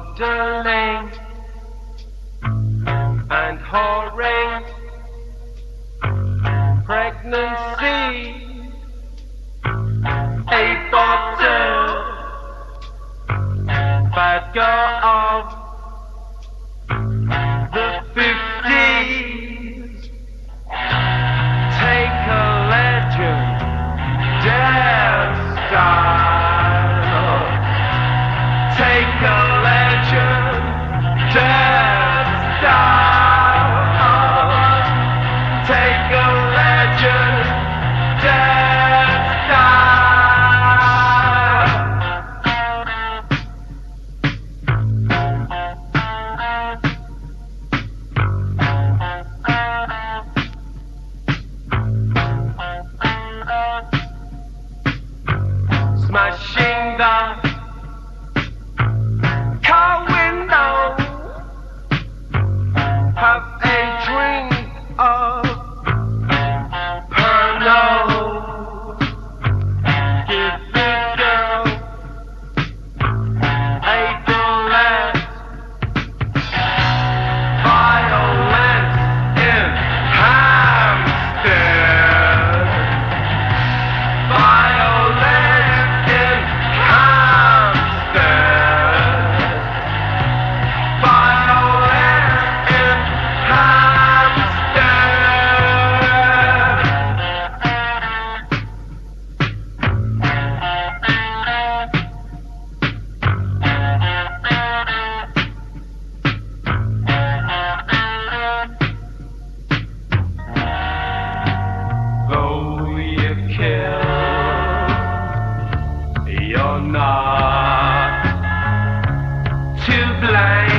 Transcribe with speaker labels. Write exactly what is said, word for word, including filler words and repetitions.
Speaker 1: modeling and whoring, pregnancy, a bottle, bad girl of the fifties. Take a legend, death style. Take a legend, death style. Take a legend, death style. Smashing the car window, have a drink of Pernod, give this girl a bullet, violence in Hampstead, violence in Hampstead, violence in Hampstead. Though you kill, you're not to blame.